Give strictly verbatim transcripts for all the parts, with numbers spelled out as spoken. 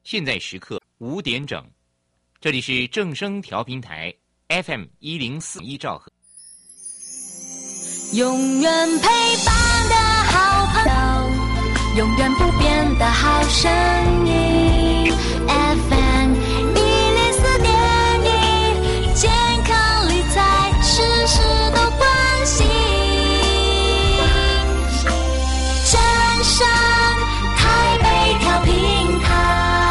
现在时刻五点整，这里是正声调频台 F M 一零四一兆赫， 永远陪伴的好朋友，永远不变的好声音 F M 一零四点一，健康理财事事都关心，正声台北调频台。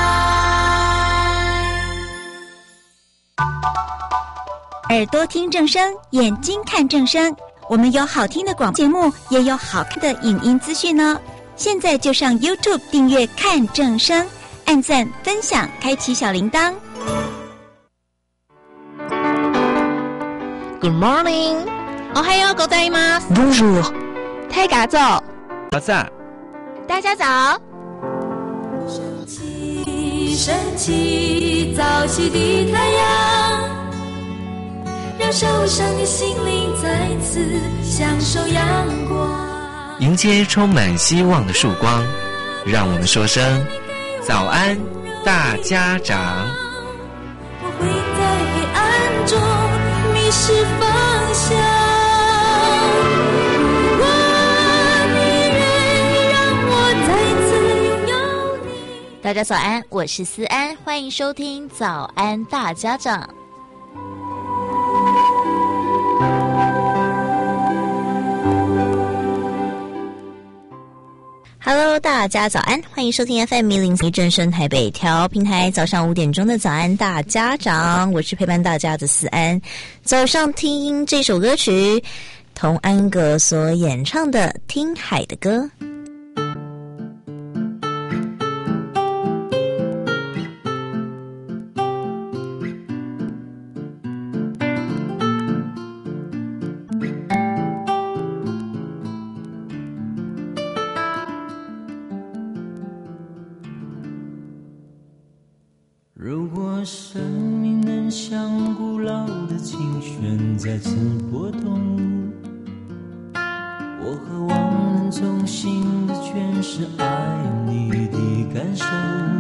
耳朵听正声，眼睛看正声，我们有好听的广播节目，也有好看的影音资讯呢。现在就上 YouTube 订阅看正声，按赞分享，开启小铃铛。 Good morning， おはようございます。 Bonjour， 大家早。 早上， 大家早。 升起，升起，早起的太阳，让受伤的心灵再次享受阳光。 迎接充满希望的曙光，让我们说声早安，大家长。 我会在黑暗中迷失方向，如果你愿意让我再次拥有你。 大家早安，我是思安，欢迎收听早安大家长。Hello， 大家早安，欢迎收听 F M 一零四正声台北调频台，早上五点钟的早安大家长，我是陪伴大家的思安。早上听这首歌曲，童安格所演唱的《听海的歌》。 如果生命能像古老的琴弦再次拨动，我渴望能重新的诠释爱你的感受，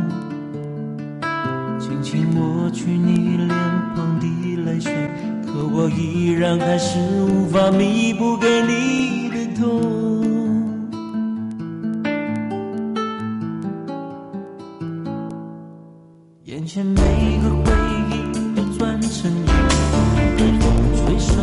轻轻抹去你脸庞的泪水，可我依然还是无法弥补给你的痛。眼前每个回忆都转成一风被风吹送，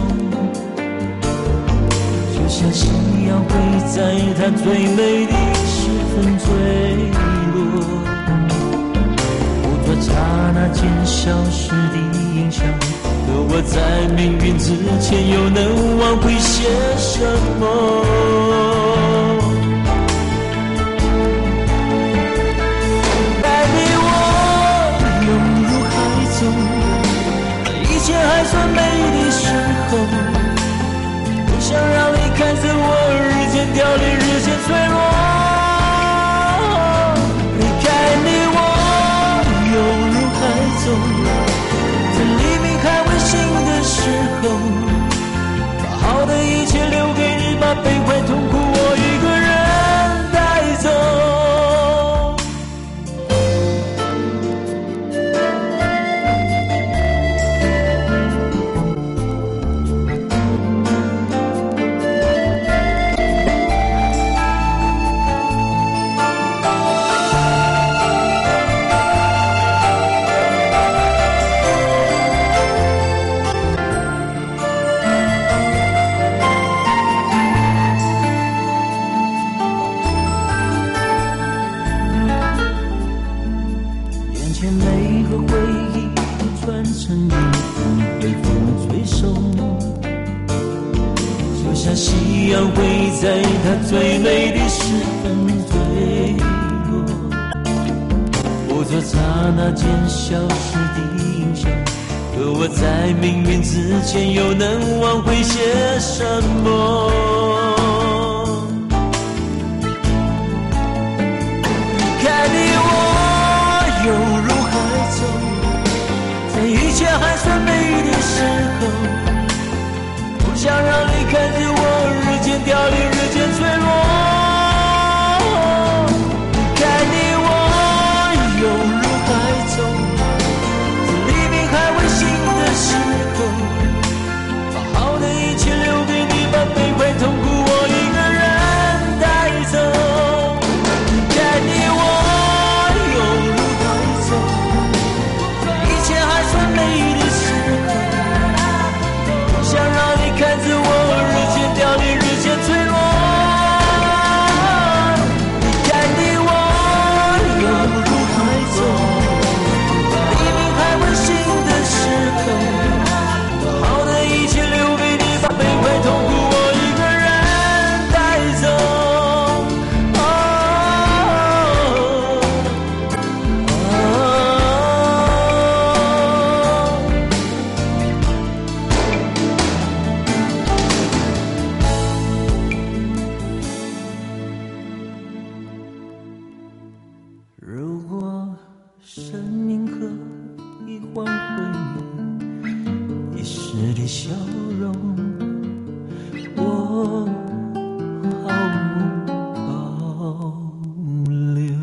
就像夕阳会在它最美的时分坠落，捕捉刹那间消失的影像，可我在命运之前又能挽回些什么？一切还算美的时候，不想让你看着我日渐凋零，日渐脆弱。离开你我犹如海中，在黎明还未醒的时候，把好的一切留给你，把悲欢痛苦我一个人带走。夕阳会在它最美的时分坠落，捕捉刹那间消失的影像，可我在命运之前又能挽回些什么？离开你我犹如海中，在一切还算美的时候，不想让你看着我日渐凋零，日渐脆弱。离开你我犹如海生命可以换回一时的笑容，我毫无保留。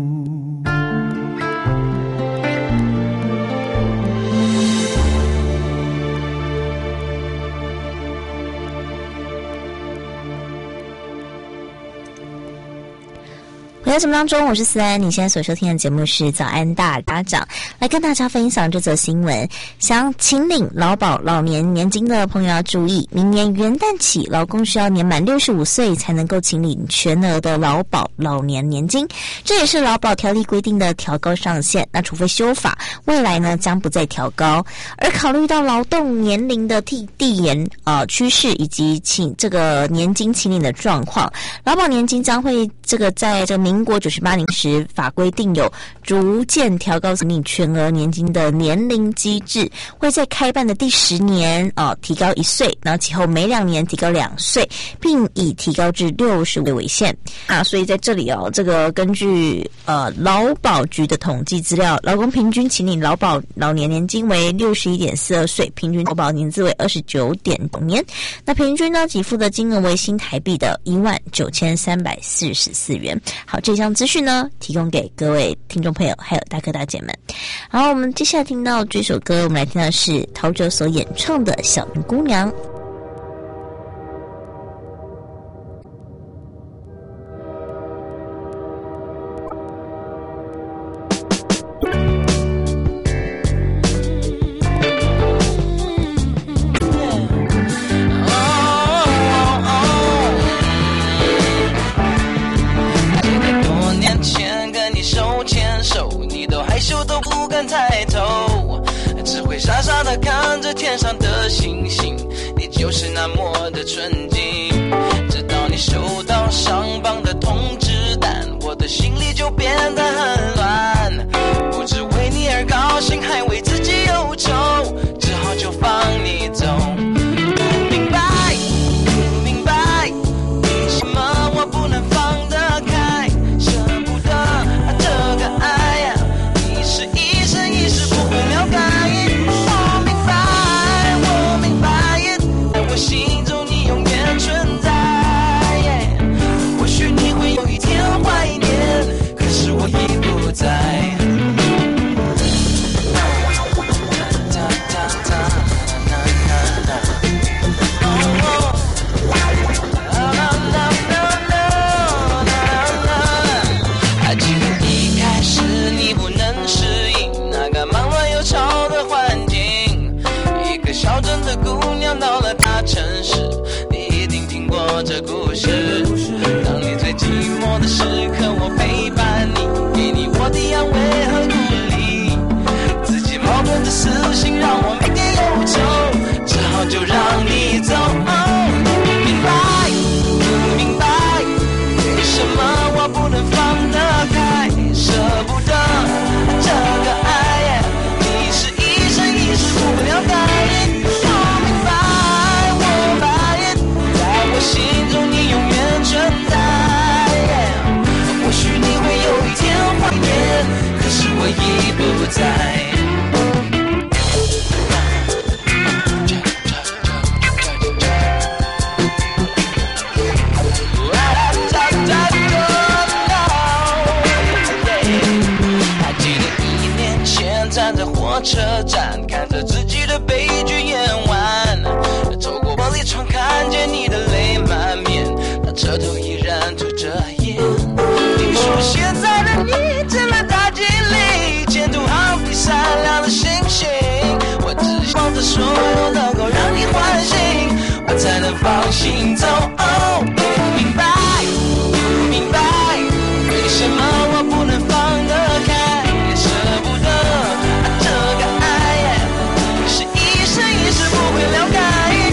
回到节目当中，我是思安。你现在所收听的节目是早安大家长，来跟大家分享这则新闻。想请领劳保老年年金的朋友要注意，明年元旦起，劳工需要年满六十五岁才能够请领全额的劳保老年年金，这也是劳保条例规定的调高上限。那除非修法，未来呢将不再调高。而考虑到劳动年龄的递递延呃趋势以及请这个年金请领的状况，劳保年金将会这个在这个民国九十八年时法规定有逐渐调高请领全额年金的年龄机制，会在开办的第十年哦提高一岁，然后其后每两年提高两岁，并以提高至六十岁为限啊。所以在这里哦，这个根据呃劳保局的统计资料，劳工平均请领劳保老年年金为六十一点四二岁，平均劳保年资为二十九点九年，那平均呢给付的金额为新台币的一万九千三百四十四元。好，这项资讯呢提供给各位听众朋友还有大哥大姐们。好，我们接下来听到这首歌，我们来听到的是陶喆所演唱的《小云姑娘》。 傻傻地看着天上的星星，你就是那么的纯净。直到你收到上榜的通知单，我的心里就变得很乱，不只为你而高兴，还为自己忧愁，只好就放你走。不明白，不明白，为什么我不能放得开，舍不得这个爱呀，你是一生一世不会了解。心中你永远存在， yeah. 或许你会有一天怀念，可是我已不在。还记得一开始你不能适应那个忙乱又吵的环境，一个小镇的姑娘到了大城市，你一定听过这故事。当你最寂寞的时刻，我陪伴你，给你我的安慰和鼓励。自己矛盾的私心让我每天忧愁，只好就让你走。哦，不明白，不明白，为什么我不能放得开，舍不得这个爱，你是一生一世不会了解。心中你永远存在， yeah. 或许你会有一天怀念，可是我已不在。还记得一年前站在火车站，看着自己的悲剧演完，透过玻璃窗看见你的泪满面，那车头依然吐着烟。听说现在的你成了大经理，前途好比闪亮的星星，我只希望这所有能够让你欢心，我才能放心走。哦，不明白，不明白，为什么我不能放得开，舍不得这个爱，你是一生一世不会了解。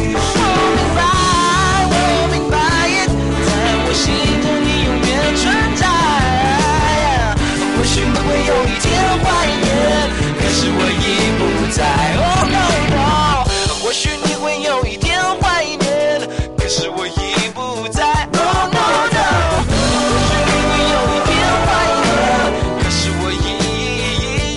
会有一天怀念，可是我已不在。Oh no no， 或许你会有一天怀念，可是我已不在。Oh no no， 或许你会有一天怀念，可是我已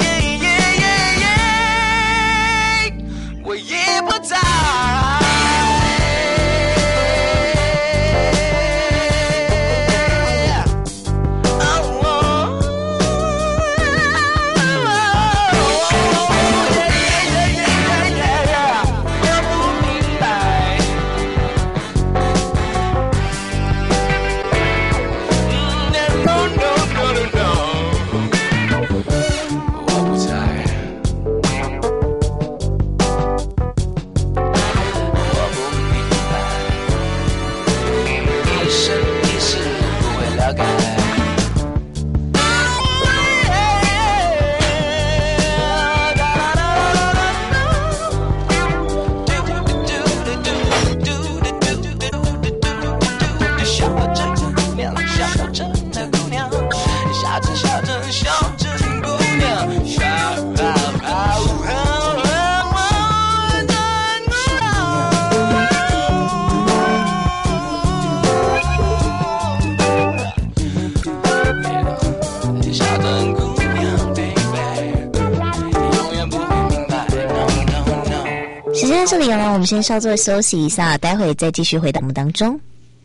小镇小镇姑娘，小小镇姑娘 baby 永远不会明白 no no no。 时间到这里了，我们先稍作休息一下，待会再继续回到我们当中。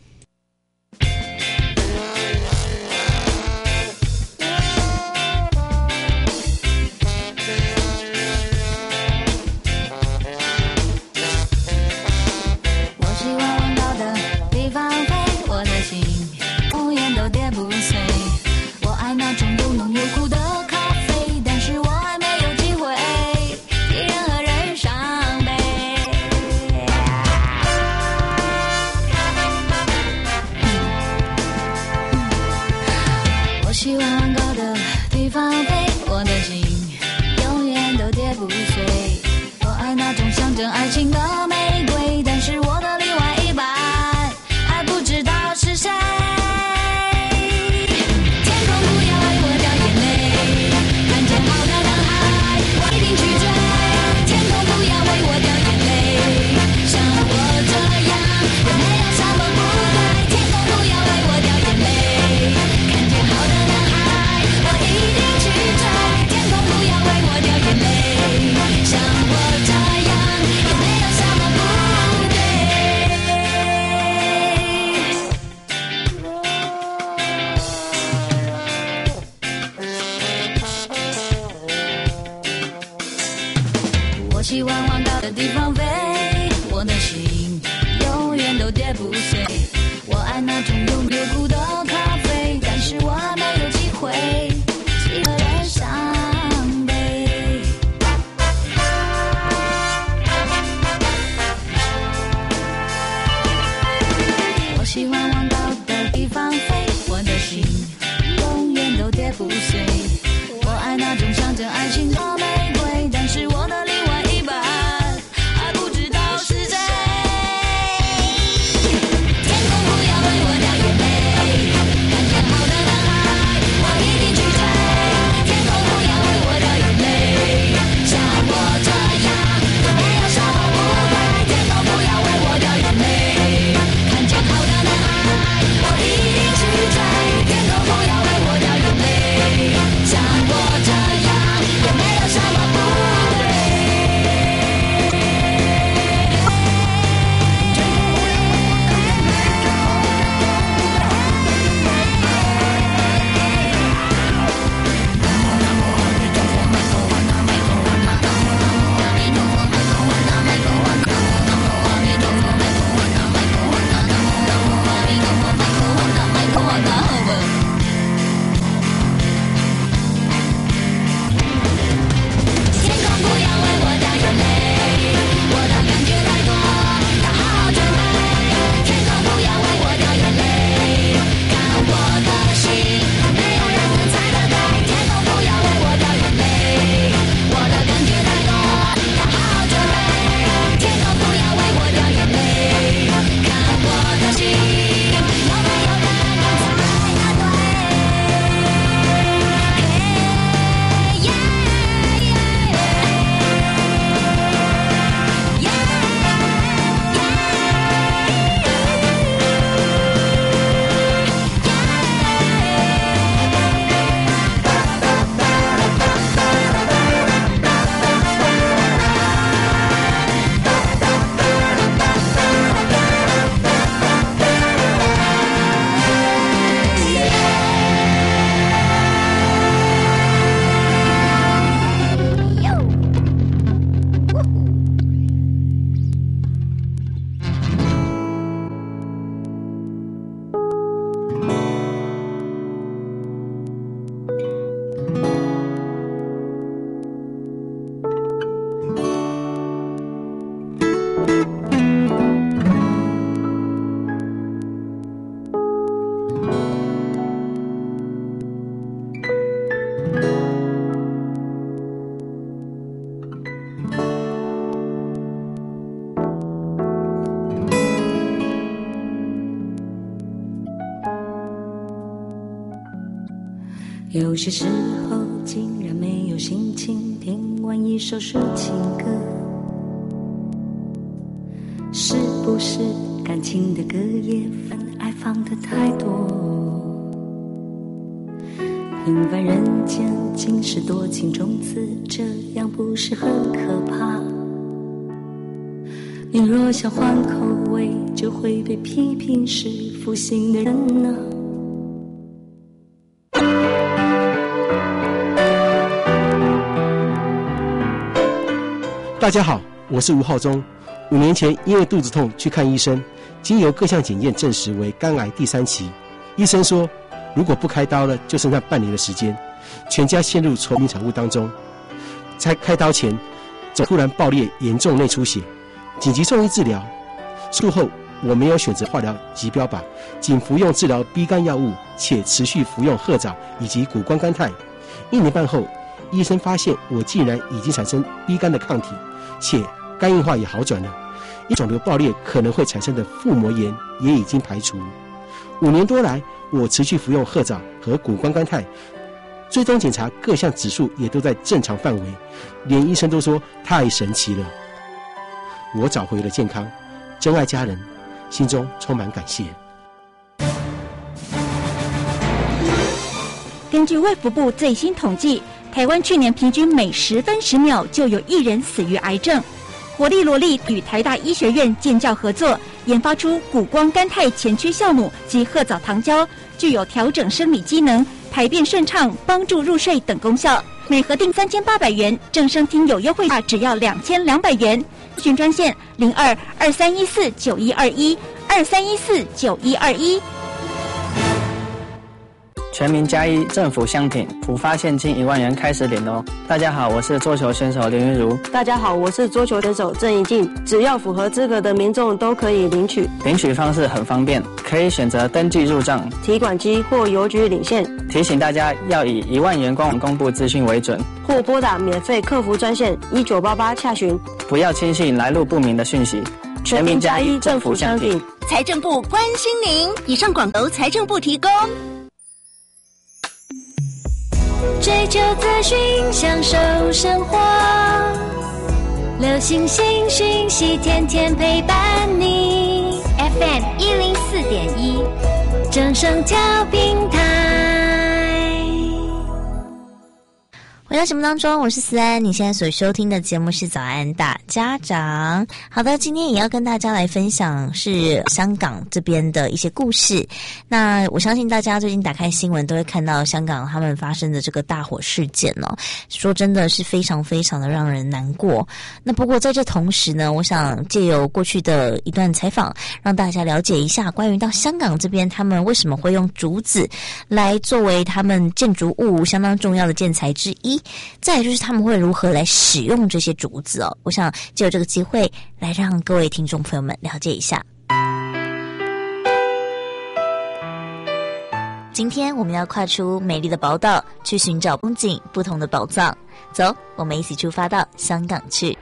希望往高的地方飞，我的心永远都跌不碎。我爱那种永有苦的咖啡，但是我还没有机会一个人伤悲。我喜欢往高的地方飞，我的心永远都跌不碎。我爱那种象征爱情的玫瑰，但是我的另外一半还不知道是谁。天空不要为我掉眼泪，看见好的男孩我一定去追。天空不要为我掉眼泪，像我这样都没有什么不对。天空不要为我掉眼泪，看见好的男孩我一定去追。天空不要为我掉眼泪，像有些时候竟然没有心情听完一首抒情歌，是不是感情的歌也分爱放得太多？平凡人间竟是多情种子，这样不是很可怕？你若想换口味，就会被批评是负心的人呢。 大家好，我是吴浩中。五年前因为肚子痛去看医生，经由各项检验证实为肝癌第三期。医生说，如果不开刀了，就剩下半年的时间，全家陷入愁云惨雾当中。在开刀前，总突然爆裂，严重内出血，紧急送医治疗。术后我没有选择化疗及标靶，仅服用治疗 B 肝药物，且持续服用褐藻以及谷胱甘肽。一年半后，医生发现我竟然已经产生 B 肝的抗体，且肝硬化也好转了，因肿瘤爆裂可能会产生的腹膜炎也已经排除。五年多来，我持续服用褐藻和谷胱甘肽，追踪检查各项指数也都在正常范围，连医生都说太神奇了。我找回了健康，真爱家人，心中充满感谢。 根据卫福部最新统计，台湾去年平均每十分十秒就有一人死于癌症。活力萝莉与台大医学院建教合作，研发出谷胱甘肽前驱酵母及褐藻糖胶，具有调整生理机能、排便顺畅、帮助入睡等功效。每盒定三千八百元，正声听有优惠价只要两千两百元。咨询专线零二二三一四九一二一二三一四九一二一。 全民加一政府相挺，普发现金一万元开始领哦！大家好，我是桌球选手林云如。 大家好，我是桌球选手郑怡静。只要符合资格的民众都可以领取。 领取方式很方便，可以选择登记入账、 提款机或邮局领现。 提醒大家要以一万元官网公布资讯为准， 或拨打免费客服专线一九八八洽询。 不要轻信来路不明的讯息。 全民加一政府相挺， 财政部关心您。以上广告财政部提供。 追求资讯，享受生活，流行新讯息，天天陪伴你。F M 一零四点一，正声调频台。 回到节目当中，我是思安，你现在所收听的节目是早安大家长。好的，今天也要跟大家来分享是香港这边的一些故事。那我相信大家最近打开新闻都会看到香港他们发生的这个大火事件哦，说真的是非常非常的让人难过。那不过在这同时呢，我想借由过去的一段采访，让大家了解一下关于到香港这边他们为什么会用竹子来作为他们建筑物相当重要的建材之一。再来就是他们会如何来使用这些竹子哦，我想就有这个机会来让各位听众朋友们了解一下。今天我们要跨出美丽的宝岛，去寻找风景不同的宝藏。走，我们一起出发到香港去。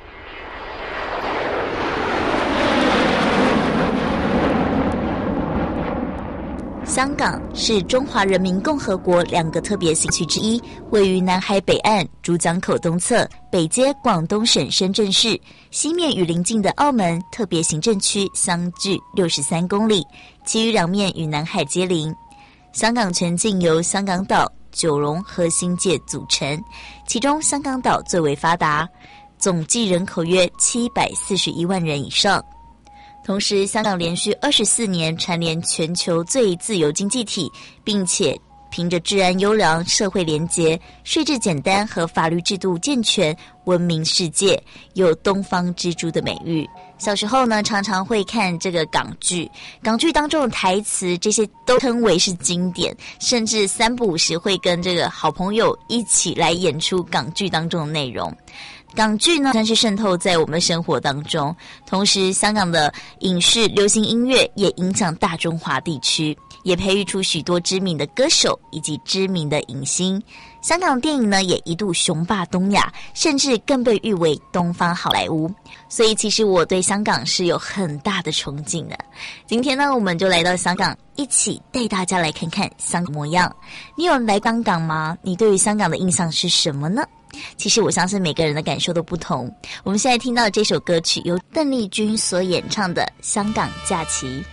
香港是中华人民共和国两个特别行区之一，位于南海北岸珠江口东侧，北接广东省深圳市，西面与邻近的澳门特别行政区相距六十三公里，其余两面与南海接邻。香港全境由香港岛、九龙和新界组成，其中香港岛最为发达，总计人口约七百四十一万人以上。同时，香港连续二十四年蝉联全球最自由经济体，并且凭着治安优良、社会廉洁、税制简单和法律制度健全，闻名世界，有东方之珠的美誉。小时候呢，常常会看这个港剧，港剧当中的台词，这些都称为是经典，甚至三不五时会跟这个好朋友一起来演出港剧当中的内容。港剧呢，算是渗透在我们的生活当中，同时香港的影视、流行音乐也影响大中华地区， 也培育出许多知名的歌手以及知名的影星。香港电影呢也一度雄霸东亚，甚至更被誉为东方好莱坞。所以其实我对香港是有很大的憧憬的。今天呢我们就来到香港，一起带大家来看看香港模样。你有来香港吗？你对于香港的印象是什么呢？其实我相信每个人的感受都不同。我们现在听到的这首歌曲由邓丽君所演唱的《香港假期》。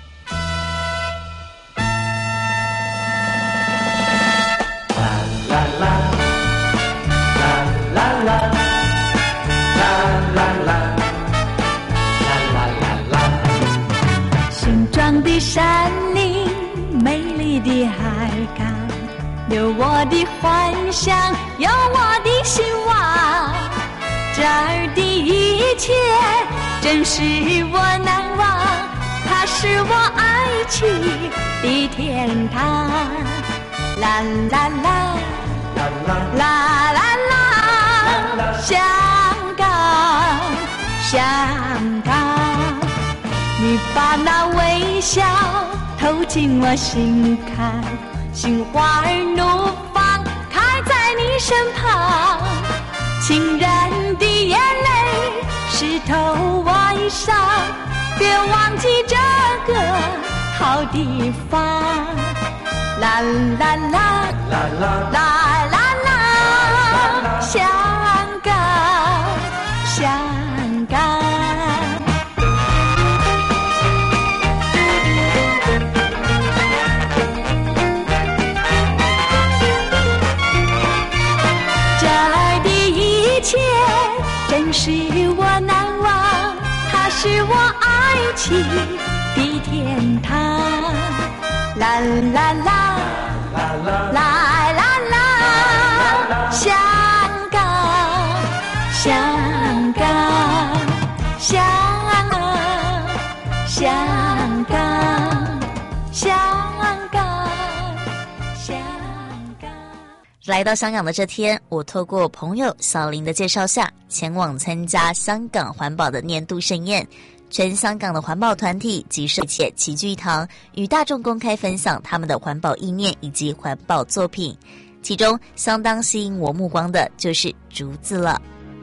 形状的山林，美丽的海港，有我的幻想，有我的希望，这儿的一切真是我难忘，它是我爱情的天堂。啦啦啦啦啦啦，香港香港，你把那微笑投进我心坎，心花儿怒放开在你身旁，情人的眼泪湿透我衣裳，别忘记这个好地方。啦啦啦啦啦啦啦啦，香港香港。真是我难忘，它是我爱情的天堂。啦啦啦啦啦啦，香港香港香港香港香港香港。 来到香港的这天，我透过朋友小林的介绍下，前往参加香港环保的年度盛宴。全香港的环保团体及社企齐聚一堂，与大众公开分享他们的环保意念以及环保作品。其中相当吸引我目光的就是竹子了。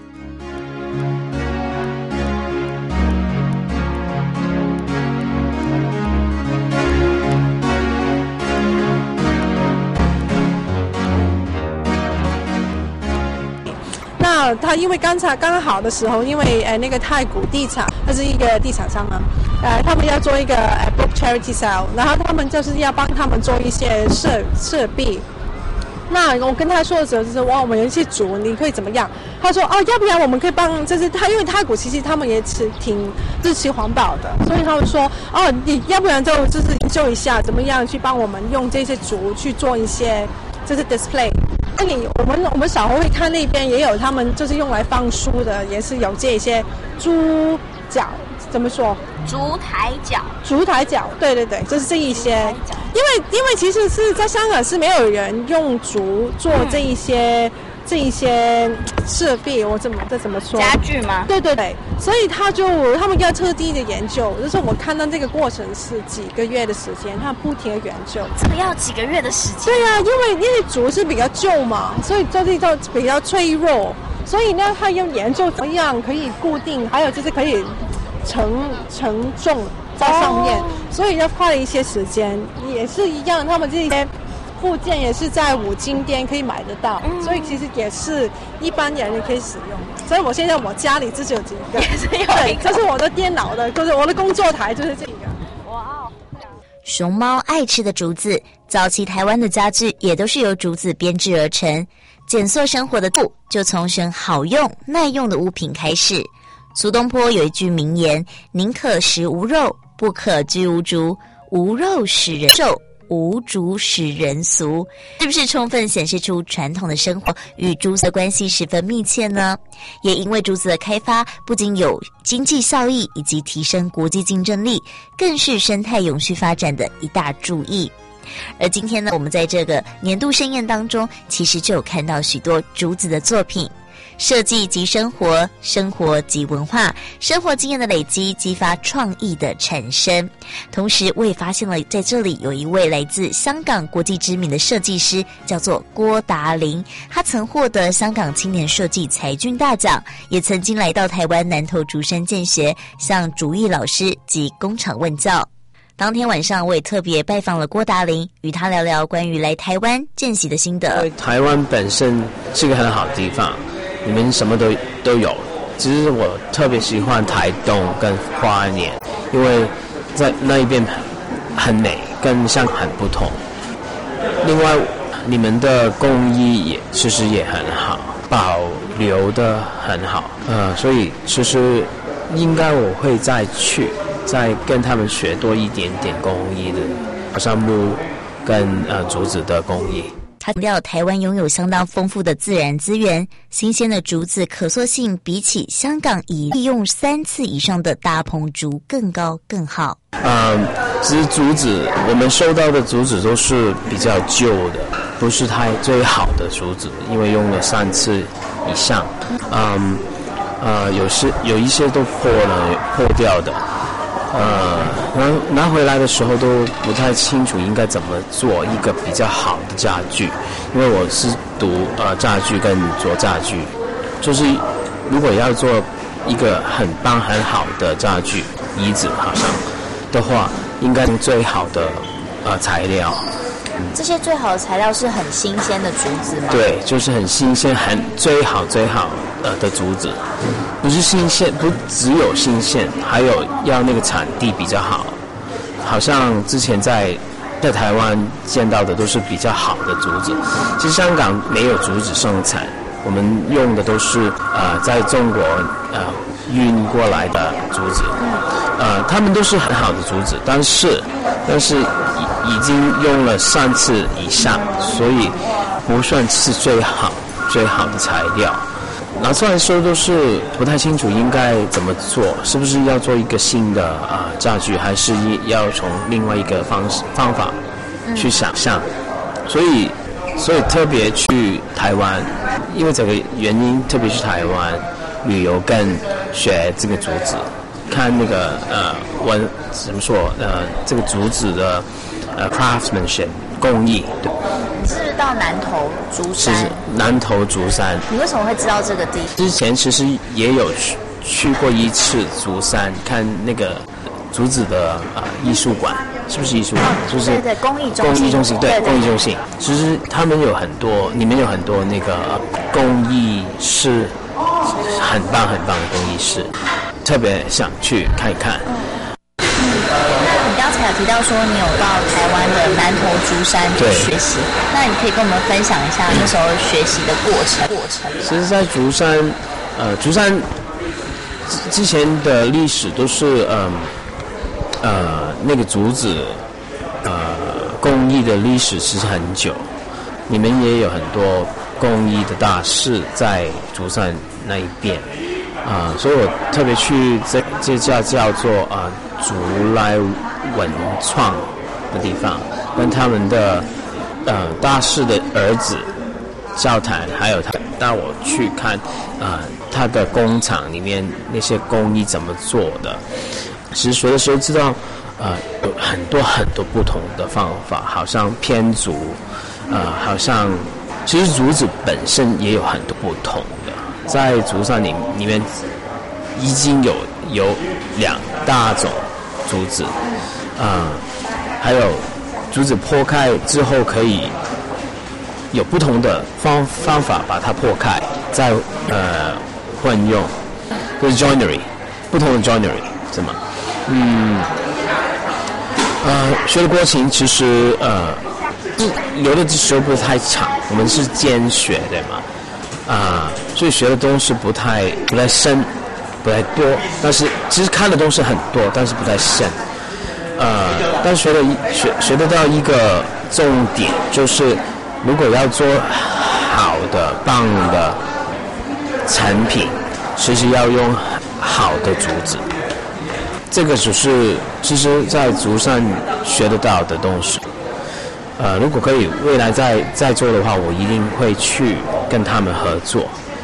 那他因为刚才刚好的时候，因为呃那个太古地产，它是一个地产商嘛，呃他们要做一个呃 book charity sale， 然后他们就是要帮他们做一些设设备。那我跟他说的时候就是哇，我们有一些竹，你可以怎么样？他说哦，要不然我们可以帮，就是他因为太古其实他们也是挺支持环保的，所以他们说哦，你要不然就就是研究一下怎么样去帮我们用这些竹去做一些就是 display。那你我们我们小红会看那边也有他们就是用来放书的，也是有这些竹脚，怎么说？ 竹台脚。 竹台脚，对对对，就是这一些。因为因为其实是在香港是没有人用竹做这一些、嗯、这一些设备，我怎么这怎么说？ 家具吗？ 对对对，所以他就他们要特地的研究，就是我看到这个过程是几个月的时间，他不停的研究。 这个要几个月的时间？ 对啊，因为因为竹是比较旧嘛，所以就是就比较脆弱，所以呢，他要研究怎么样可以固定，还有就是可以承承重在上面，哦、所以要花了一些时间。也是一样，他们这些部件也是在五金店可以买得到，嗯、所以其实也是一般人也可以使用。所以我现在我家里自己有几个， 也是有一个， 对，这是我的电脑的，就是我的工作台，就是这个。哇哦！ 熊猫爱吃的竹子，早期台湾的家具也都是由竹子编制而成。简素生活的度，就从选好用耐用的物品开始。苏东坡有一句名言：宁可食无肉，不可居无竹。无肉使人瘦，无竹使人俗。是不是充分显示出传统的生活与竹子的关系十分密切呢？也因为竹子的开发不仅有经济效益以及提升国际竞争力，更是生态永续发展的一大注意。而今天呢，我们在这个年度盛宴当中，其实就有看到许多竹子的作品。 设计及生活，生活及文化，生活经验的累积激发创意的产生。同时我也发现了在这里有一位来自香港国际知名的设计师，叫做郭达林，他曾获得香港青年设计才俊大奖，也曾经来到台湾南投竹山见学，向竹艺老师及工厂问教。当天晚上我也特别拜访了郭达林，与他聊聊关于来台湾见习的心得。 因为台湾本身是个很好的地方，你们什么都都有，只是我特别喜欢台东跟花莲，因为在那一边很美，跟香港很不同。另外你们的工艺也其实也很好，保留的很好，呃，所以其实应该我会再去再跟他们学多一点点工艺的，好像木跟呃竹子的工艺。 他强调台湾拥有相当丰富的自然资源，新鲜的竹子可塑性比起香港以利用三次以上的大棚竹更高更好。 嗯，其实竹子我们收到的竹子都是比较旧的，不是太最好的竹子，因为用了三次以上。嗯，呃，有些有一些都破了破掉的。呃，拿拿回来的时候都不太清楚应该怎么做一个比较好的家具，因为我是读呃家具跟做家具，就是如果要做一个很棒很好的家具椅子好像的话，应该用最好的呃材料。 这些最好的材料是很新鲜的竹子吗？ 对，就是很新鲜，很最好最好呃的竹子，不是新鲜，不只有新鲜，还有要那个产地比较好。好像之前在在台湾见到的都是比较好的竹子，其实香港没有竹子生产，我们用的都是呃在中国呃运过来的竹子，呃，他们都是很好的竹子，但是但是已已经用了三次以上，所以不算是最好最好的材料。拿出来的时候都是不太清楚应该怎么做，是不是要做一个新的啊、呃、家具，还是要从另外一个方式方法去想象，嗯、所以所以特别去台湾，因为这个原因特别去台湾旅游跟学这个竹子，看那个呃文怎么说呃这个竹子的呃 craftsmanship 工艺。对， 你是不是到南投竹山？ 是南投竹山。 你为什么会知道这个地方？ 之前其实也有去去过一次竹山，看那个竹子的呃艺术馆，是不是艺术馆？ 哦、 就是对对，工艺中心。 工艺中心，对， 对对工艺中心。其实他们有很多，里面有很多那个、呃、工艺师，很棒很棒的工艺师，特别想去看一看。 嗯你刚才有提到说你有到台湾的南投竹山去学习，那你可以跟我们分享一下那时候学习的过程。过程。 其实，在竹山，呃，竹山之前的历史都是嗯 呃, 呃那个竹子呃工艺的历史其实很久，你们也有很多工艺的大师在竹山那一边。啊、呃，所以我特别去这这家叫做啊、呃、竹来文创的地方，跟他们的呃大师的儿子交谈，还有他带我去看啊、呃、他的工厂里面那些工艺怎么做的。其实学的时候知道，呃有很多很多不同的方法，好像偏竹，呃好像其实竹子本身也有很多不同的。在竹山里里面已经有有两大种竹子，啊、呃，还有竹子破开之后可以有不同的方方法把它破开，再呃混用，就是 joinery， 不同的 joinery 是吗？嗯，呃，学的过程其实呃留的时候不太长，我们是兼学对吗？啊、呃，所以学的东西不太不太深，不太多，但是其实看的东西很多，但是不太深。呃，但学的学学得到一个重点，就是如果要做好的、棒的产品，其实要用好的竹子。这个只是其实在竹山学得到的东西。呃，如果可以未来再再做的话，我一定会去跟他们合作，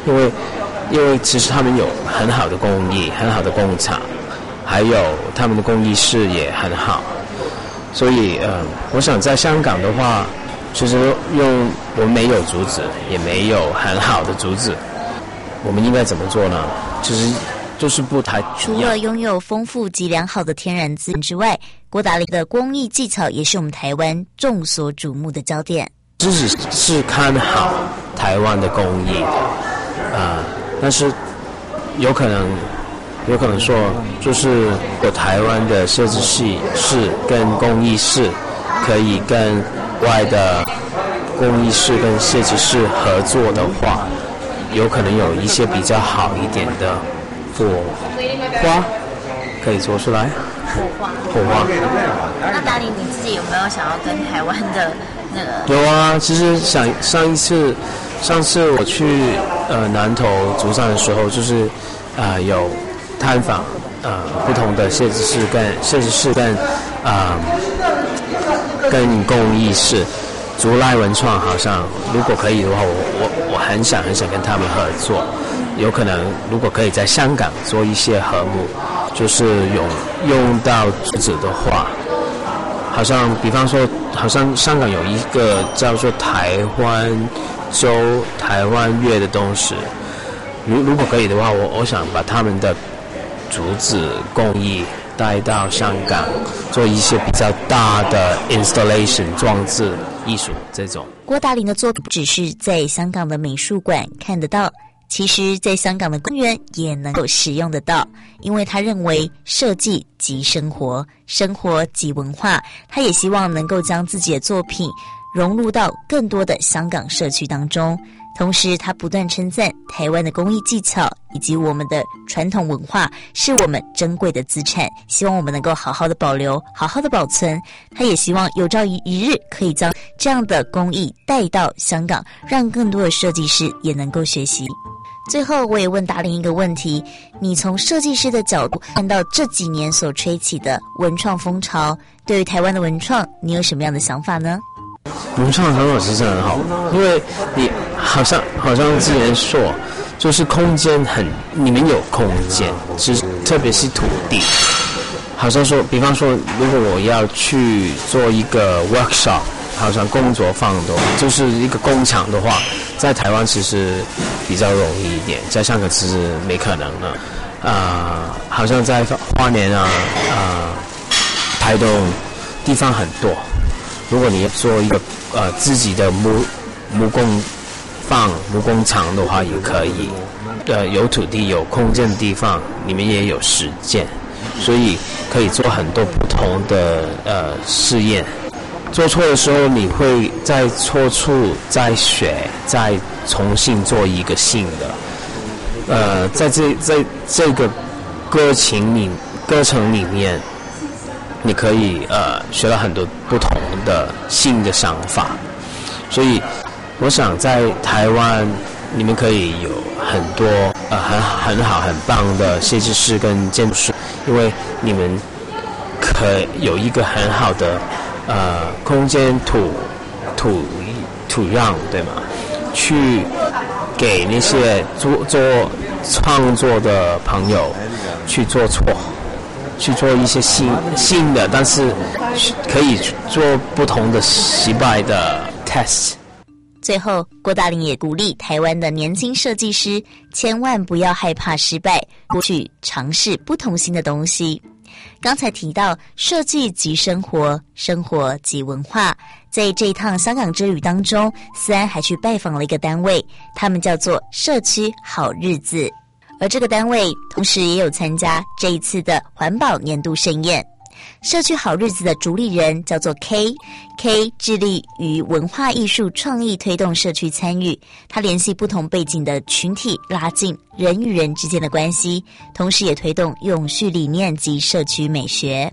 因为因为其实他们有很好的工艺，很好的工厂，还有他们的工艺室也很好，所以呃，我想在香港的话，其实用我们没有竹子，也没有很好的竹子，我们应该怎么做呢？其实就是不太除了拥有丰富及良好的天然资源之外，郭达林的工艺技巧也是我们台湾众所瞩目的焦点。 只是是看好台湾的工艺的，啊、呃，但是有可能有可能说，就是有台湾的设计系室跟工艺室可以跟外的工艺室跟设计师合作的话，有可能有一些比较好一点的火花可以做出来。 火花， 火花。 那达林你自己有没有想要跟台湾的那个？ 有啊，其实想上一次，上次我去呃南投竹山的时候，就是呃有探访呃不同的设计师跟设计师跟啊、呃、跟工艺室。竹赖文创好像如果可以的话，我我我很想很想跟他们合作，有可能如果可以在香港做一些和睦，就是用用到竹子的话，好像比方说，好像香港有一个叫做台湾州台湾月的东西，如如果可以的话，我我想把他们的竹子工艺带到香港，做一些比较大的 installation 装置艺术这种。 郭达林的作品只是在香港的美术馆看得到，其实在香港的公园也能够使用得到，因为他认为设计即生活，生活即文化，他也希望能够将自己的作品融入到更多的香港社区当中。同时他不断称赞台湾的工艺技巧以及我们的传统文化是我们珍贵的资产，希望我们能够好好的保留，好好的保存。他也希望有朝一日可以将这样的工艺带到香港，让更多的设计师也能够学习。最后我也问达林一个问题，你从设计师的角度看到这几年所吹起的文创风潮，对于台湾的文创你有什么样的想法呢？ 文创很好，是真的很好，因为你好像好像之前说，就是空间很，你们有空间，是特别是土地，好像说，比方说，如果我要去做一个 workshop， 好像工作坊的，就是一个工厂的话，在台湾其实比较容易一点，在香港其实没可能了。啊、呃，好像在花莲啊，啊、呃，台东地方很多。如果你做一个呃自己的木木工坊、木工厂的话，也可以。呃，有土地、有空间的地方，你们也有实践，所以可以做很多不同的呃试验。做错的时候，你会在错处再学，再重新做一个新的。呃，在这在这个过程里过程里面。你可以呃学到很多不同的新的想法，所以我想在台湾你们可以有很多呃很很好很棒的设计师跟建筑师，因为你们可有一个很好的呃空间土土土壤，对吗？去给那些做做创作的朋友去做错。去做一些新新的，但是可以做不同的失败的 test。 最后，郭达林也鼓励台湾的年轻设计师千万不要害怕失败，多去尝试不同新的东西。刚才提到设计即生活，生活即文化，在这一趟香港之旅当中，思安还去拜访了一个单位，他们叫做社区好日子。而这个单位同时也有参加这一次的环保年度盛宴。社区好日子的主理人叫做 K K 致力于文化艺术创意推动社区参与，他联系不同背景的群体，拉近人与人之间的关系，同时也推动永续理念及社区美学。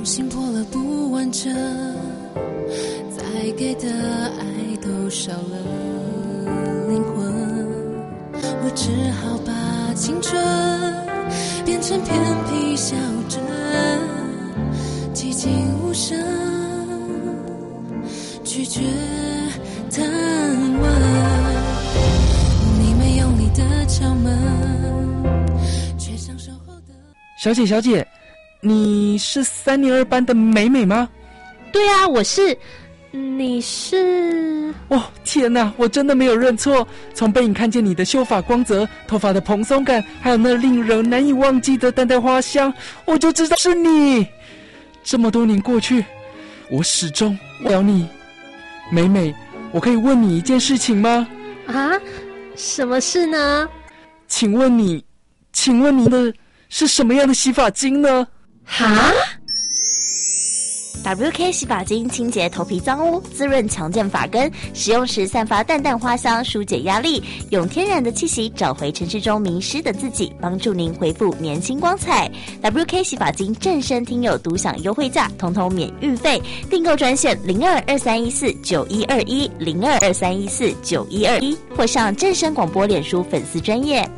心破了不完整，再给的爱都少了灵魂，我只好把青春变成偏僻小镇，寂静无声，拒绝探问。你没用力的敲门，却像守候的。 小姐，小姐，你是三年二班的美美吗？ 对啊，我是。你是？ 哦，天哪，我真的没有认错。从背影看见你的秀发光泽、头发的蓬松感，还有那令人难以忘记的淡淡花香，我就知道是你。这么多年过去，我始终忘不了你。美美，我可以问你一件事情吗？ 啊？什么事呢？ 请问你，请问你的是什么样的洗发精呢？ 哈 ？W K 洗发精清洁头皮脏污，滋润强健发根，使用时散发淡淡花香，疏解压力，用天然的气息找回城市中迷失的自己，帮助您恢复年轻光彩。W K 洗发精正身听友独享优惠价，统统免运费，订购专线零二二三一四九一二一零二二三一四九一二一，或上正声广播脸书粉丝专页。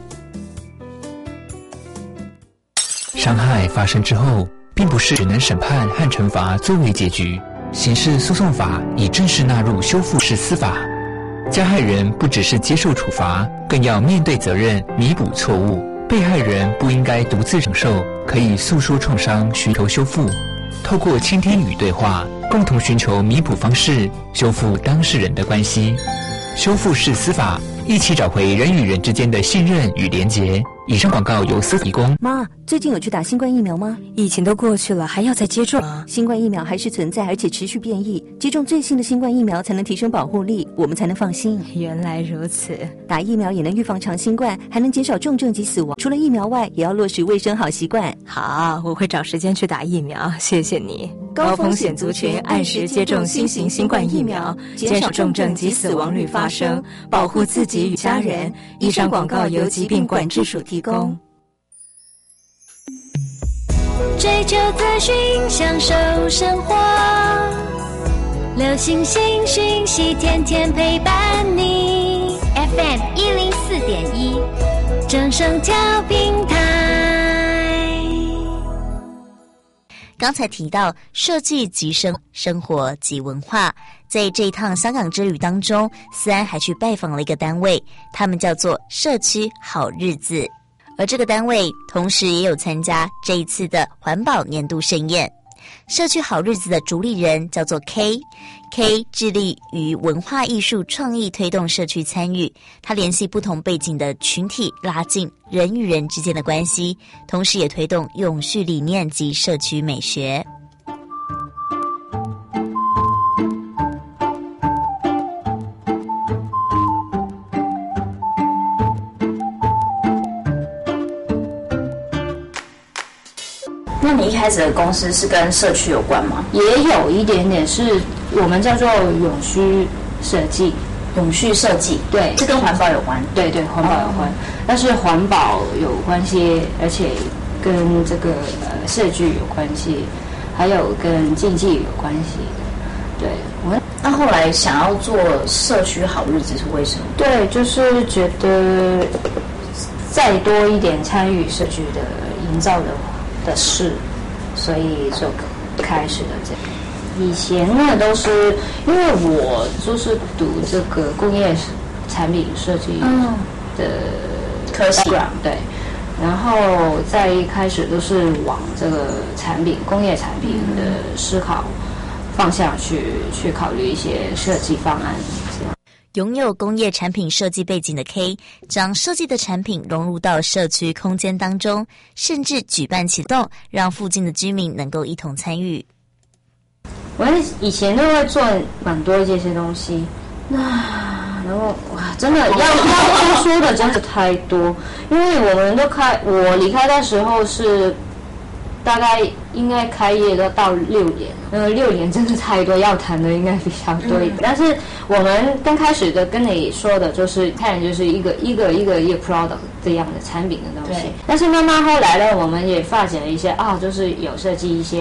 伤害发生之后，并不是只能审判和惩罚作为结局。刑事诉讼法已正式纳入修复式司法，加害人不只是接受处罚，更要面对责任，弥补错误。被害人不应该独自承受，可以诉说创伤，寻求修复。透过倾听与对话，共同寻求弥补方式，修复当事人的关系。修复式司法，一起找回人与人之间的信任与连结。以上广告由司提供。 妈，最近有去打新冠疫苗吗？疫情都过去了，还要再接种？新冠疫苗还是存在，而且持续变异。接种最新的新冠疫苗才能提升保护力，我们才能放心。 原来如此， 打疫苗也能预防长新冠，还能减少重症及死亡。除了疫苗外，也要落实卫生好习惯。 好，我会找时间去打疫苗，谢谢你。高风险族群按时接种新型新冠疫苗，减少重症及死亡率发生，保护自己与家人。以上广告由疾病管制署提供。 追求资讯，享受生活，流行新讯息，天天陪伴你。F M 一零四点一，正声调频台。 刚才提到设计即生生活即文化，在这一趟香港之旅当中，思安还去拜访了一个单位，他们叫做社区好日子，而这个单位同时也有参加这一次的环保年度盛宴。社区好日子的主理人叫做 K K 致力于文化艺术创意推动社区参与，他联系不同背景的群体，拉近人与人之间的关系，同时也推动永续理念及社区美学。 那你一开始的公司是跟社区有关吗？ 也有一点点，是我们叫做永续设计。 永续设计， 对， 是跟环保有关。 对对，环保有关，但是环保有关系，而且跟这个呃社区有关系，还有跟经济有关系。对，我那后来想要做社区好日子是为什么？ 对，就是觉得再多一点参与社区的营造的的事，所以就开始了这个。以前呢都是因为我就是读这个工业产品设计的科系， 对，然后在一开始都是往这个产品工业产品的思考方向去去考虑一些设计方案。 拥有工业产品设计背景的 K， 将设计的产品融入到社区空间当中，甚至举办启动，让附近的居民能够一同参与。 我以前都会做蛮多这些东西，那然后哇，真的要要说的真的太多，因为我们都开，我离开的时候是大概应该开业都到六年，呃，六年真的太多，要谈的应该比较多一点。嗯、但是我们刚开始的跟你说的就是，看就是一个一个一个一个 product 这样的产品的东西。但是慢慢后来呢，我们也发展了一些啊，就是有设计一些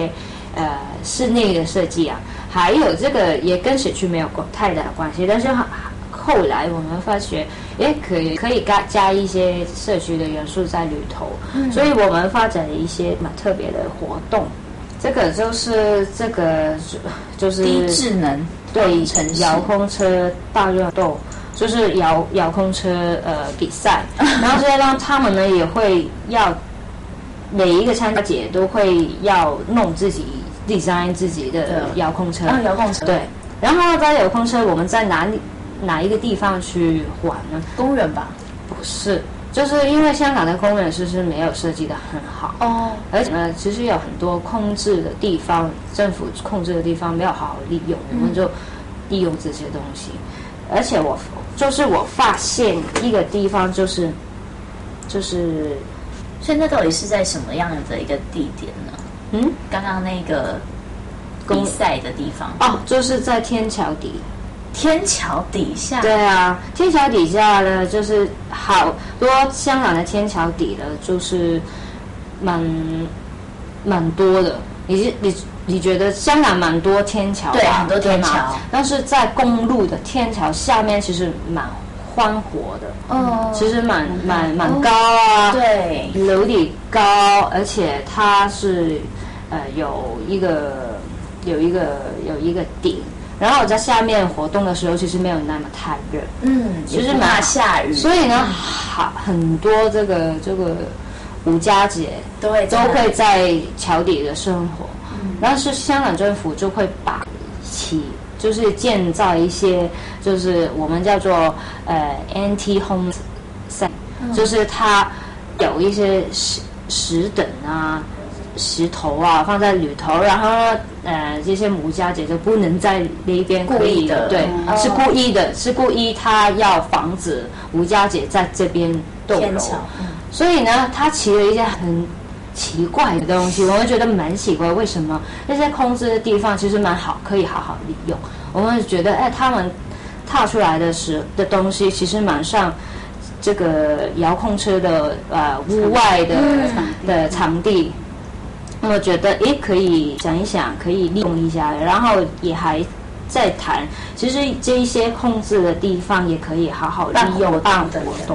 呃室内的设计啊，还有这个也跟社区没有太大的关系，但是后来我们发觉，也可以可以加加一些社区的元素在里头，嗯、所以我们发展了一些蛮特别的活动。这个就是这个就是低智能对遥控车大热斗，就是遥遥控车呃比赛，然后这让他们呢也会要每一个参加者都会要弄自己 design 自己的遥控车， 啊遥控车对，然后在遥控车我们在哪里哪一个地方去玩呢？ 公园吧？ 不是。就是因为香港的公园其实没有设计得很好哦，而且呢，其实有很多控制的地方，政府控制的地方没有好好利用，嗯、我们就利用这些东西。而且我就是我发现一个地方，就是就是现在到底是在什么样的一个地点呢？嗯，刚刚那个比赛的地方哦，就是在天桥底。 天桥底下， 对啊，天桥底下呢，就是好多香港的天桥底呢，就是蛮蛮多的。你你你觉得香港蛮多天桥？ 对，很多天桥， 但是在公路的天桥下面其实蛮宽活的，哦，其实蛮蛮蛮高啊， 哦、对， 楼底高，而且它是呃有一个有一个有一个顶。然后我在下面活动的时候，其实没有那么太热，嗯， 其实蛮下雨， 所以呢，好很多这个这个无家姐都会都会在桥底的生活，嗯，然后是香港政府就会把起就是建造一些就是我们叫做呃 anti home site，嗯，就是它有一些石石等啊。石头啊放在里头，然后呃这些母家姐就不能在那边可以的，对，哦，是故意的，是故意他要防止吴家姐在这边逗留，嗯，所以呢，他起了一些很奇怪的东西，我们觉得蛮奇怪，为什么那些空置的地方其实蛮好，可以好好利用。我们觉得，哎，他们踏出来的时的东西，其实蛮像这个遥控车的呃屋外的，嗯，的场地。我觉得诶可以想一想，可以利用一下，然后也还在谈，其实这一些控制的地方也可以好好利用办活动。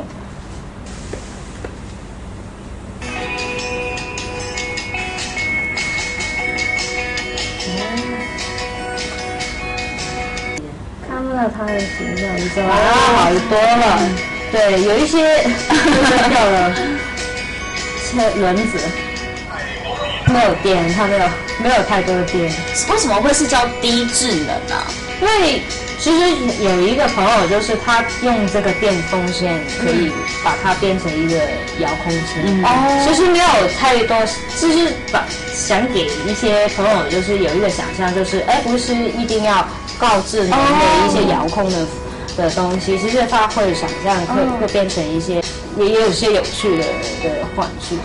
看不到它的形状，你知道吗？好多了，嗯，对，有一些掉了车轮子。没有电，它没有没有太多的电。 为什么会是叫低智能啊？ 因为其实有一个朋友，就是他用这个电风扇可以把它变成一个遥控车。嗯，哦，其实没有太多，就是把想给一些朋友，就是有一个想象，就是哎，不是一定要高智能的一些遥控的。的东西，其实他会想象会会变成一些，也也有些有趣的的玩具。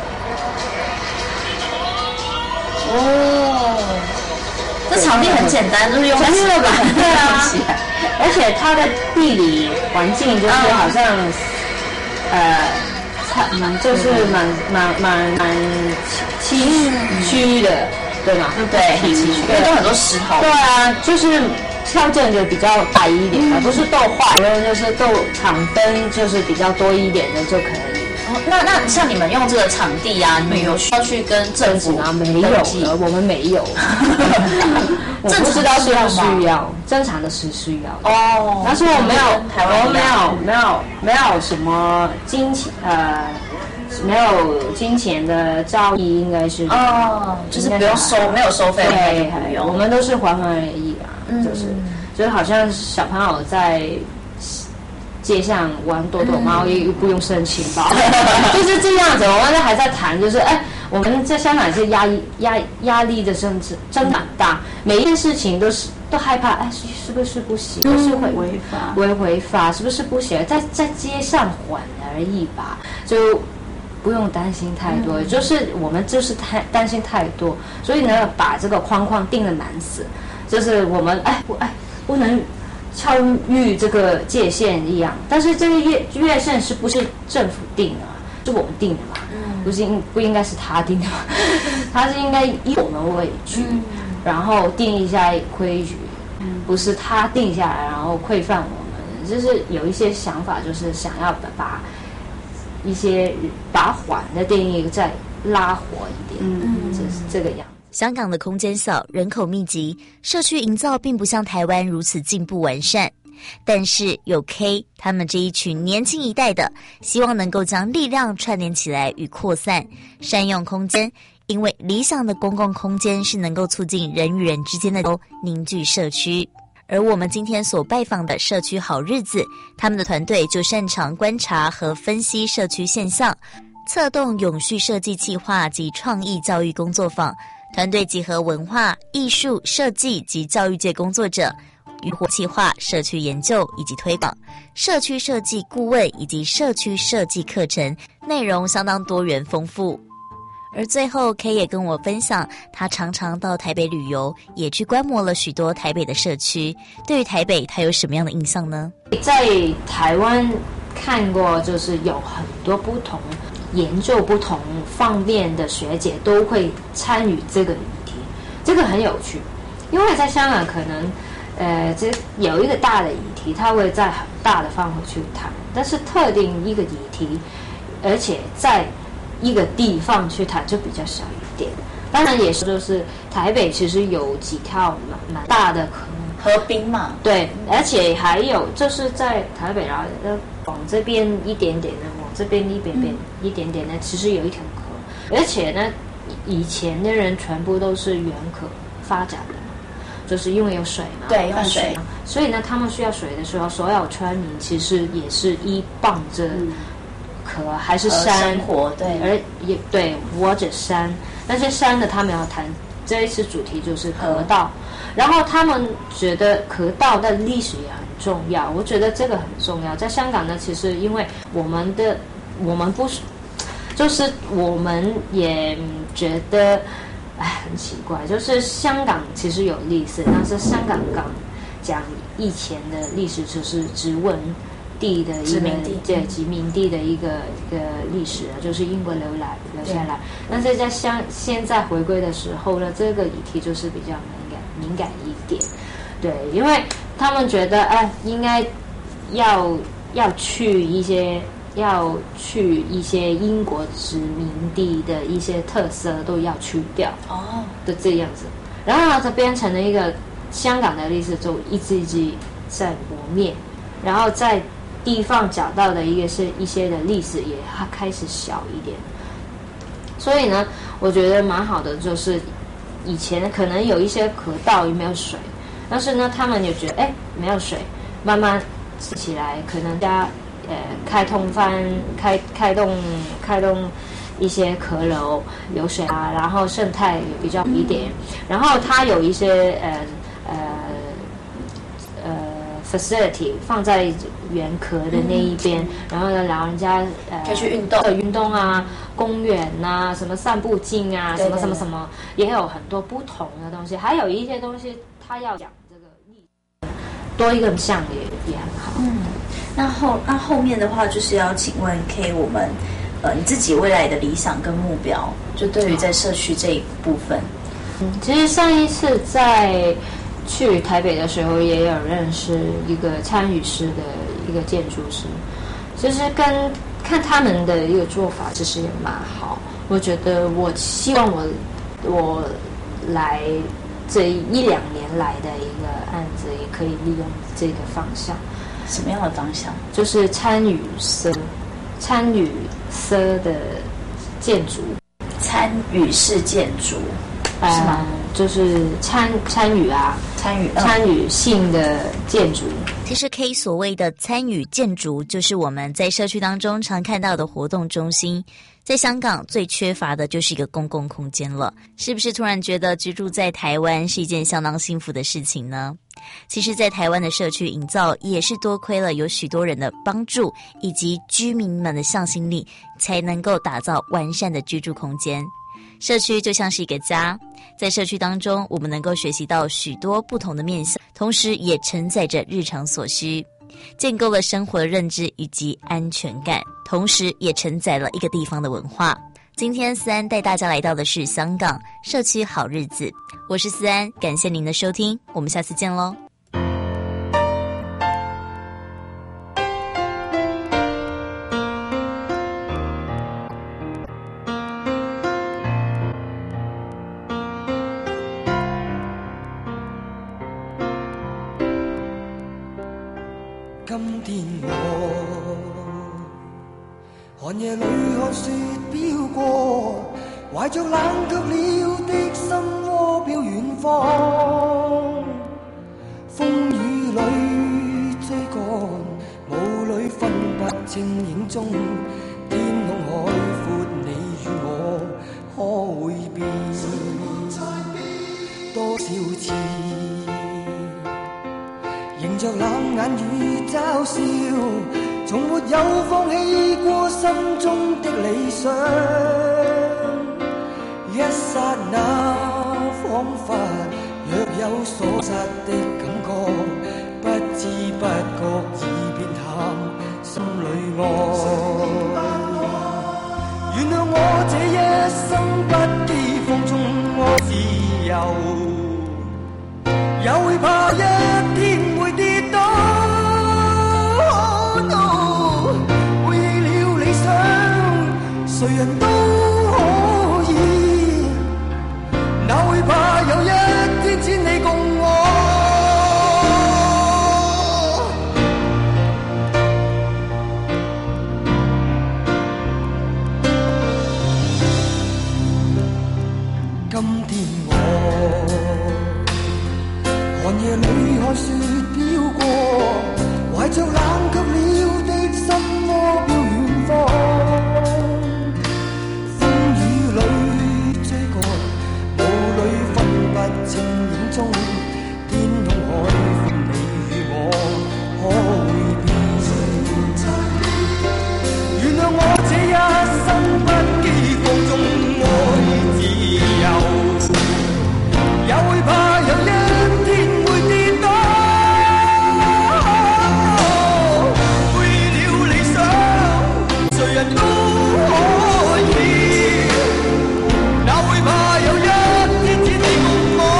哦，这场地很简单，就是用全是板，对啊，而且它的地理环境就是好像，呃，蛮就是蛮蛮蛮蛮崎岖的，对吗？ 对，很崎岖，因为都很多石头。 对啊，就是条件就比较大一点的，不是豆坏，然后就是豆场灯就是比较多一点的就可以。 那那像你们用这个场地啊，你们有需要去跟政府啊？没有的，我们没有。我不知道是不需要，正常的是需要哦。但是我没有，我没有没有没有什么金钱呃，没有金钱的交易，应该是哦，就是不用收，没有收费， 对，我们都是还还而已啊，就是就是好像小朋友在。街上玩躲躲猫也不用申请吧，就是这样子。我们还在谈，就是哎，我们在香港是压力压压力的真真蛮大，每一件事情都是都害怕，哎，是不是不行？都是会违法， 违违法是不是不行？在在街上玩而已吧，就不用担心太多。嗯、就是我们就是太担心太多，所以呢，把这个框框定得蛮死，就是我们哎不哎不能。超越这个界限一样，但是这个越越线是不是政府定的嘛？是我们定的嘛？嗯，不是应不应该是他定的嘛？他是应该以我们为主，嗯、 然后定一下规矩，嗯、不是他定下来然后规范我们，就是有一些想法，就是想要把一些把缓的定义再拉活一点，嗯，就是这个样子。 香港的空间小，人口密集，社区营造并不像台湾如此进步完善。但是有 K 他们这一群年轻一代的，希望能够将力量串联起来与扩散，善用空间，因为理想的公共空间是能够促进人与人之间的凝聚社区。而我们今天所拜访的社区好日子，他们的团队就擅长观察和分析社区现象，策动永续设计企划及创意教育工作坊。团队集合文化、艺术、设计及教育界工作者，与活企划、社区研究以及推广、社区设计顾问以及社区设计课程，内容相当多元丰富。而最后 K 也跟我分享，他常常到台北旅游，也去观摩了许多台北的社区。对于台北，他有什么样的印象呢？ 在台湾看过，就是有很多不同研究不同方面的学姐都会参与这个议题，这个很有趣。因为在香港可能呃，这有一个大的议题，它会在很大的范围去谈，但是特定一个议题，而且在一个地方去谈就比较少一点。当然也是，就是台北其实有几条蛮蛮大的河滨嘛， 对，而且还有就是在台北，然后往这边一点点的，往这边一点点、嗯、一点点的，其实有一条河，而且呢，以前的人全部都是沿河发展的。就是因为有水嘛， 对，有水， 所以呢，他们需要水的时候，所有村民其实也是依傍着河、嗯、还是山生活，对， 而也对，或者山，但是山的他们要谈这一次主题就是河道，然后他们觉得河道的历史也很重要，我觉得这个很重要。在香港呢，其实因为我们的我们不是，就是我们也觉得。哎，很奇怪，就是香港其实有历史，但是香港港讲以前的历史就是殖民地的一个对殖民地的一个一个历史啊，就是英国留来留下来。但是在香现在回归的时候呢，这个议题就是比较敏感敏感一点，对，因为他们觉得哎，应该要要去一些。要去一些英国殖民地的一些特色都要去掉哦的这样子，然后呢，它变成了一个香港的历史就一直一直在磨灭，然后在地方找到的一个是一些的历史也开始小一点，所以呢，我觉得蛮好的，就是以前可能有一些河道也没有水，但是呢，他们也觉得哎没有水，慢慢起来，可能大家。呃，开通翻开开动开动一些河流有水啊，然后生态也比较一点，然后它有一些呃呃呃 facility 放在原河的那一边，嗯、然后呢，老人家呃可以去运动运动啊，公园啊，什么散步径啊，什么什么什么，也有很多不同的东西，还有一些东西它要讲这个历史，多一个项也也很好。 嗯。那后那后面的话，就是要请问 K 我们，呃，你自己未来的理想跟目标，就对于在社区这一部分。 嗯，其实上一次在去台北的时候，也有认识一个参与师的一个建筑师，其实跟看他们的一个做法，其实也蛮好。我觉得我希望我我来这一两年来的一个案子，也可以利用这个方向。 什么样的方向？ 就是参与式、参与式的建筑， 参与式建筑、 呃、是吗？就是参参与啊， 参与、嗯、 参与性的建筑。 其实 K 所谓的参与建筑，就是我们在社区当中常看到的活动中心。在香港最缺乏的就是一个公共空间了，是不是突然觉得居住在台湾是一件相当幸福的事情呢？其实在台湾的社区营造也是多亏了有许多人的帮助以及居民们的向心力，才能够打造完善的居住空间。社区就像是一个家，在社区当中我们能够学习到许多不同的面向，同时也承载着日常所需，建构了生活的认知以及安全感，同时也承载了一个地方的文化。 今天思安带大家来到的是香港社区好日子，我是思安，感谢您的收听，我们下次见喽。 今天我寒夜里看雪飄過，懷着冷卻了的心窩飄遠方。風雨裏追趕，霧裏分不清影蹤，天空海闊，你與我可會變？多少次迎着冷眼與嘲笑，從沒有放棄過心中的理想。一剎那彷彿若有所失的感覺，不知不覺已變淡心裏愛。原諒我這一生不羈放縱我自由，也會怕一天會跌倒。Oh no， 背棄了理想，誰人都可以，哪會怕有一天只你共我。今天我寒夜裏看雪飄過，懷着冷卻了的心窩飄遠方。風雨裏追趕，霧裏分不清影蹤，天空海闊，你與我可會變？原諒我這一生不羈放縱愛自由，也會怕有一天會跌倒。背了理想，誰人都可以，哪會怕有一天只你共我。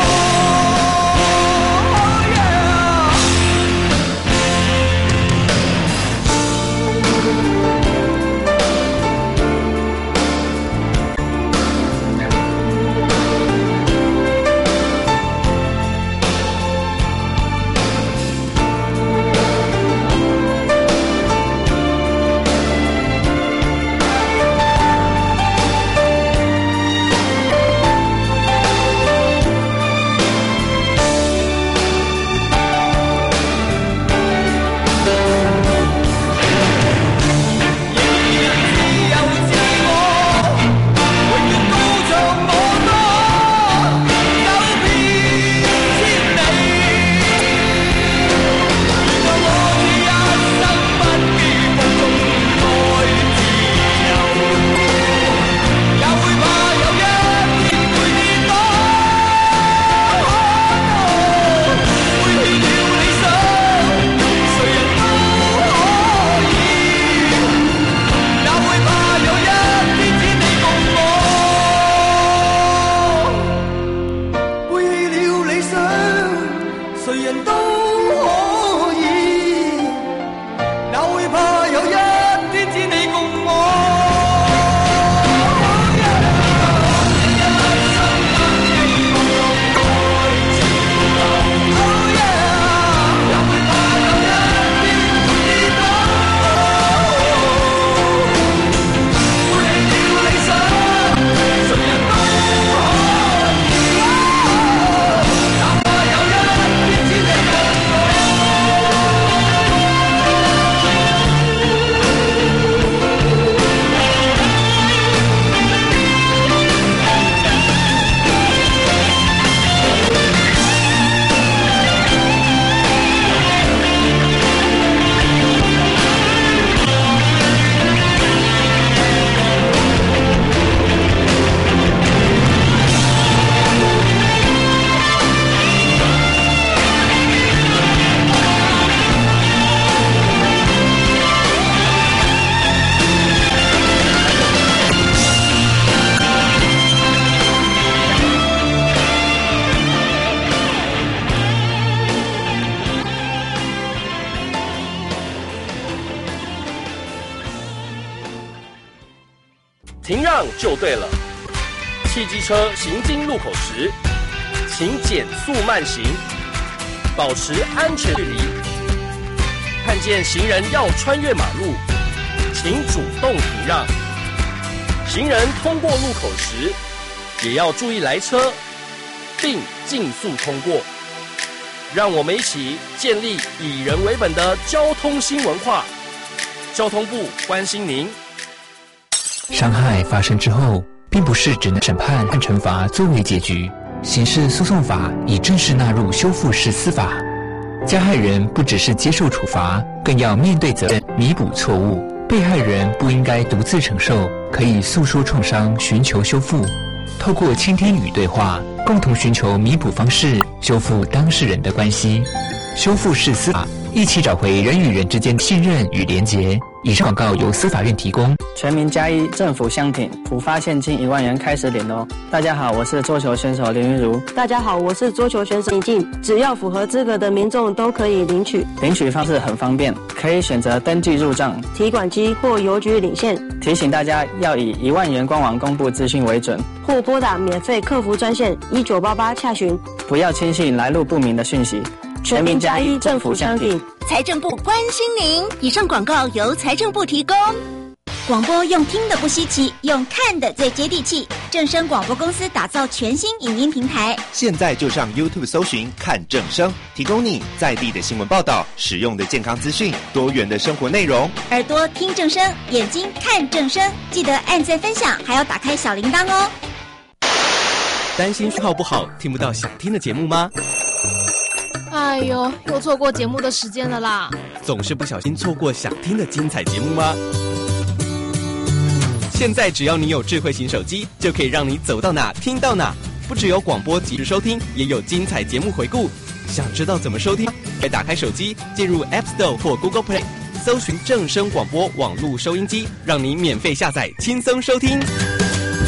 停让就对了。汽机车行经路口时，请减速慢行，保持安全距离。看见行人要穿越马路，请主动停让。行人通过路口时，也要注意来车，并尽速通过。让我们一起建立以人为本的交通新文化。交通部关心您。 伤害发生之后，并不是只能审判和惩罚作为结局。刑事诉讼法已正式纳入修复式司法，加害人不只是接受处罚，更要面对责任，弥补错误。被害人不应该独自承受，可以诉说创伤，寻求修复。透过倾听与对话，共同寻求弥补方式，修复当事人的关系。修复式司法，一起找回人与人之间的信任与连结。以上广告由司法院提供。 全民加一，政府相挺，普发现金一万元开始领哦。大家好，我是桌球选手林云如。 大家好，我是桌球选手李静。只要符合资格的民众都可以领取。 领取方式很方便，可以选择登记入账、 提款机或邮局领现。 提醒大家要以一万元官网公布资讯为准， 或拨打免费客服专线一九八八洽询。 不要轻信来路不明的讯息。 全民加一，政府相挺。 财政部关心您。以上广告由财政部提供。 广播用听的不稀奇，用看的最接地气。正声广播公司打造全新影音平台， 现在就上 YouTube 搜寻看正声，提供你在地的新闻报道、实用的健康资讯、多元的生活内容。 耳朵听正声，眼睛看正声，记得按赞分享，还要打开小铃铛哦。 担心讯号不好，听不到想听的节目吗？ 哎呦，又错过节目的时间了啦！ 总是不小心错过想听的精彩节目吗？现在只要你有智慧型手机，就可以让你走到哪听到哪。不只有广播即时收听，也有精彩节目回顾。想知道怎么收听？可以打开手机，进入 App Store 或 Google Play， 搜寻正声广播网络收音机，让你免费下载，轻松收听。